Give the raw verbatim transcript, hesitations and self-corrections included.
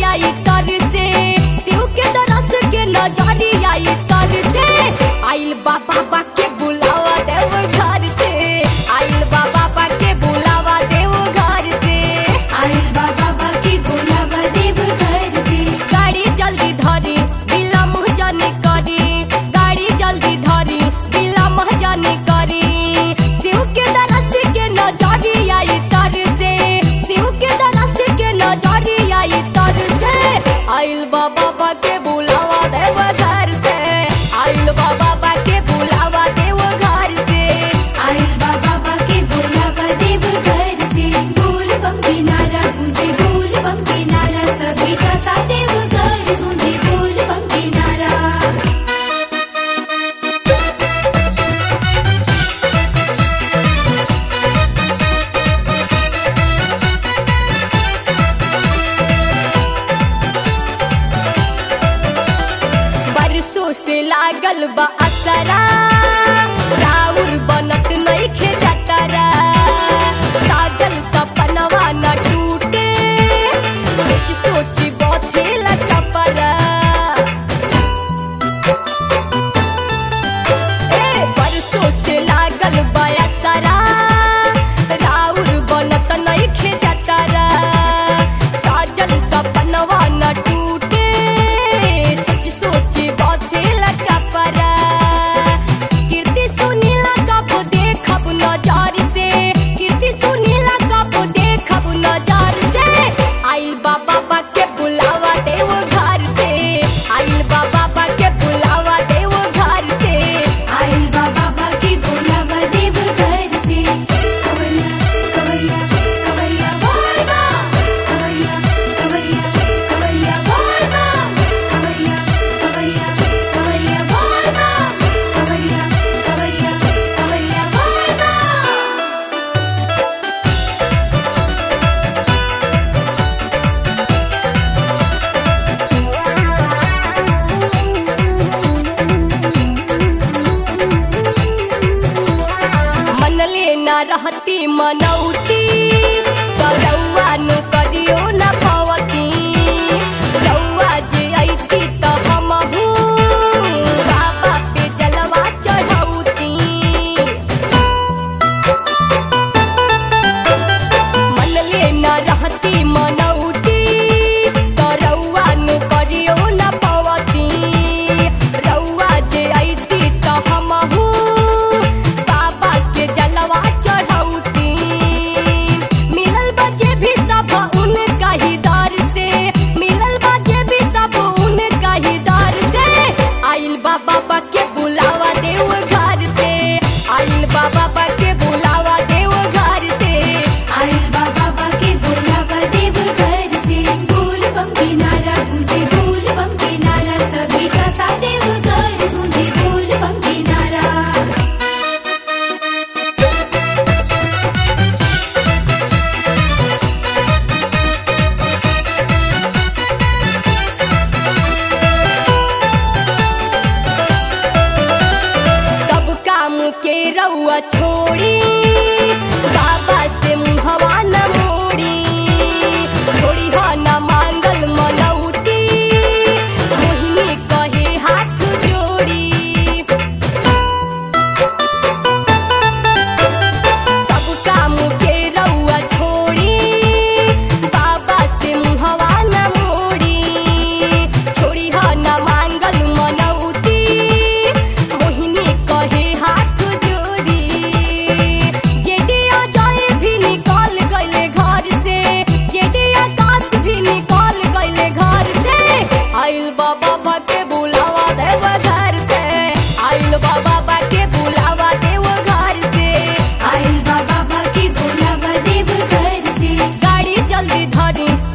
आई तर से, शिव के दरस के नजरी आई तर से। आइल बाबा के बुलावा देव घर से, आइल बाबा के बुलावा देव घर से, आइल बाबा के बुलावा देव घर से। गाड़ी जल्दी धरी विलम्ब जाने करी, गाड़ी जल्दी धरी विलम्ब जाने करी। शिव के दरस के नजरी आई तर से, शिव के दरस के नजरी आई तर से। आइल बाबा के बुलावा देव घर से, आइल बाबा के बुलावा देव घर से, आइल बाबा के बुलावा देव घर से। बोल बम की नारा गूंजे, बोल बम की नारा सभी जाता देव घर गूंजे, बोल बम की नारा। बरसों से लागल बा असरा, राउर बनत नइखे जतरा। साजल सपनवा न टूटे, सोच सोच बथेला कपरा। ए बरसों से लागल बा असरा, राउर बनत नइखे जतरा। साजल सपनवा न टूटे, सोच सोच बथेला कपरा। कीर्ति सुनीला कब देखब नजर से, कीर्ति सुनीला कब देखब नजर से। आइल बाबा के बुलावा देव घर से, आइल बाबा के बुलावा देव घर से, आइल बाबा के बुलावा देव घर से। कवैया कवैया कवैया बोल बम, कवैया कवैया कवैया बोल बम, कवैया कवैया कवैया बोल बम, कवैया कवैया कवैया बोल बम। मनले न रहती मनौती, रउआ नु करियो न भवती। रउआ जे अइती त हमहू बाबा पे जलवा चढ़ौती। मनले न रहती मनौती, रउआ नु करियो न भवती। रउआ जे अइती त हमहू बाबा के जलवा चढ़ौती। मिलल बजे भी सब उनका ही दर से, मिलल बजे भी सब उनका ही दर से। आइल बाबा के बुलावा देव घर से, आइल बाबा के बुलावा देव घर से, आइल बाबा के बुलावा देव घर से। बोल बम की नारा गूंजे, बोल बम की नारा सभी जाता देव घर गूंजे, बोल बम की नारा। सब काम के रउआ छोड़ी, बाबा से मुहवा न मोड़ी। छोड़ी ह न मांगल मनौती, मोहिनी कहे हाथ जोड़ी। सब काम के रउआ छोड़ी, बाबा से मुहवा न मोड़ी। छोड़ी ह न मांगल मनौती, मोहिनी कहे हाथ जोड़ी। जेडी अजय भी निकल गइले घर से, जेडी आकाश भी निकल गइले घर से। आइल बाबा के बुलावा देव घर से, आइल बाबा के बुलावा देव घर से, आइल बाबा के बुलावा देव घर से। गाड़ी जल्दी धरी